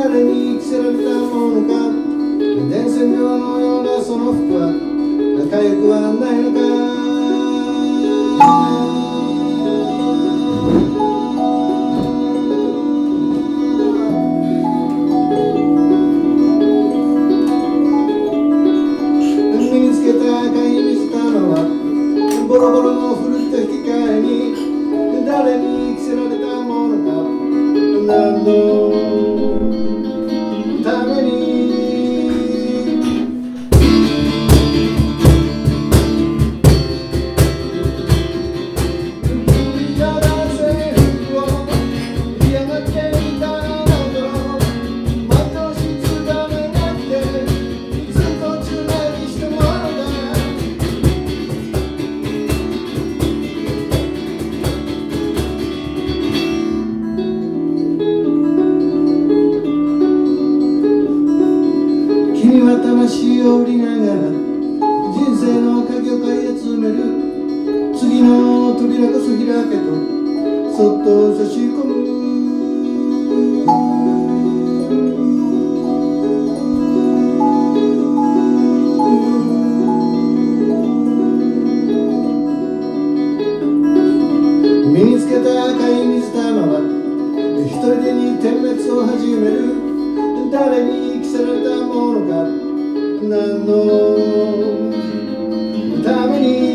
誰に着せられたものか、伝染病のようなその服は痒くはないのか。身につけた赤い水玉はボロボロの古着と引き換えに誰に着せられたものか、何のために。君は魂を売りながら人生の鍵を買い集める。次の扉こそ開けとそっと差し込む。身につけた赤い水玉は一人でに点滅を始める。誰に着せられたものか、何のために。